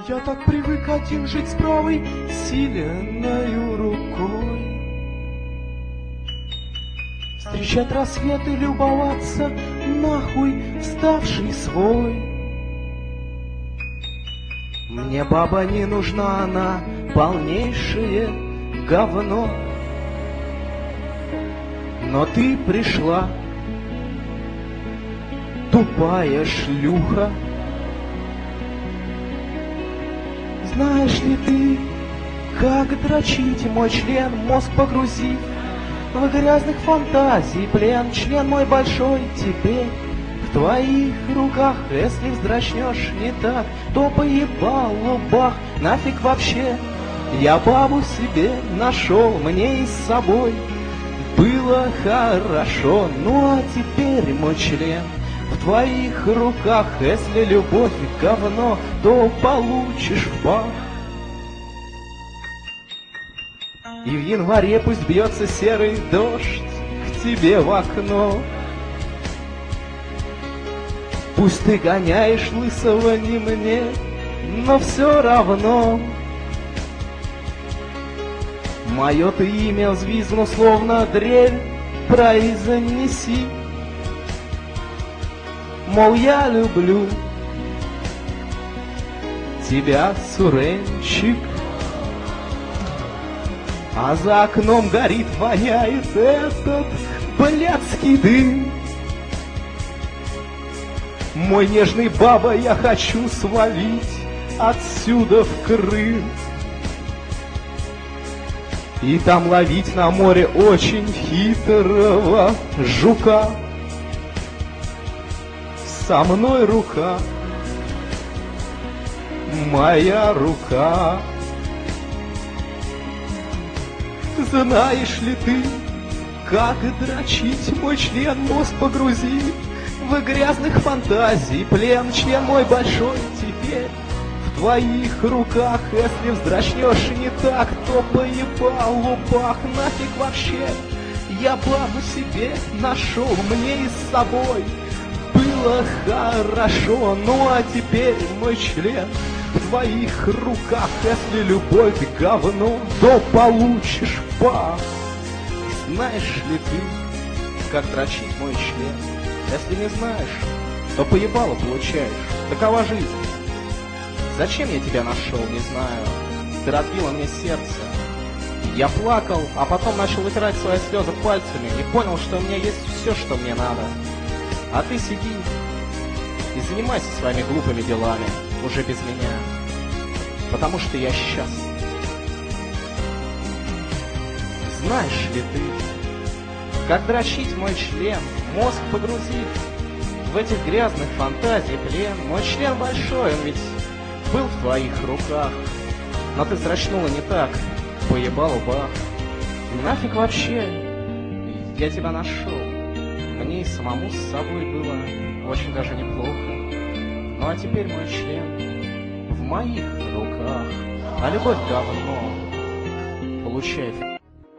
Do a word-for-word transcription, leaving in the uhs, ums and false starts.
Я так привык один жить с правой сильною рукой, встречать рассвет и любоваться нахуй вставший свой. Мне баба не нужна, она полнейшее говно. Но ты пришла, тупая шлюха. Знаешь ли ты, как дрочить мой член, мозг погрузив в грязных фантазий плен? Член мой большой теперь в твоих руках. Если вздрачнешь не так, то поебал бах. Нафиг вообще, я бабу себе нашел, мне и с собой было хорошо. Ну а теперь мой член в твоих руках. Если любовь говно, то получишь в бах. И в январе пусть бьется серый дождь к тебе в окно. Пусть ты гоняешь лысого не мне, но все равно мое ты имя взвизгну, словно дрель, произнеси. Мол, я люблю тебя, суренчик. А за окном горит, воняет этот блядский дым. Мой нежный баба, я хочу свалить отсюда в Крым и там ловить на море очень хитрого жука. Со мной рука, моя рука. Знаешь ли ты, как дрочить мой член, мозг погрузив в грязных фантазий плен? Член мой большой теперь в твоих руках. Если вздрачнешь не так, то поебал лупах. Нафиг вообще, я бабу себе нашел, мне и с собой было хорошо. Ну а теперь мой член в твоих руках. Если любовь говно, то получишь бах. Знаешь ли ты, как дрочить мой член? Если не знаешь, то поебало получаешь. Такова жизнь. Зачем я тебя нашел, не знаю. Ты разбила мне сердце. Я плакал, а потом начал вытирать свои слезы пальцами и понял, что у меня есть все, что мне надо. А ты сиди и занимайся своими глупыми делами уже без меня, потому что я счастлив. Знаешь ли ты, как дрочить мой член, мозг погрузив в этих грязных фантазий плен? Мой член большой, он ведь был в твоих руках, но ты здрачнула не так, поебал бах. Нафиг вообще, я тебя нашел, мне и самому с собой было очень даже неплохо. Ну а теперь мой член в моих руках, а любовь говно, получай.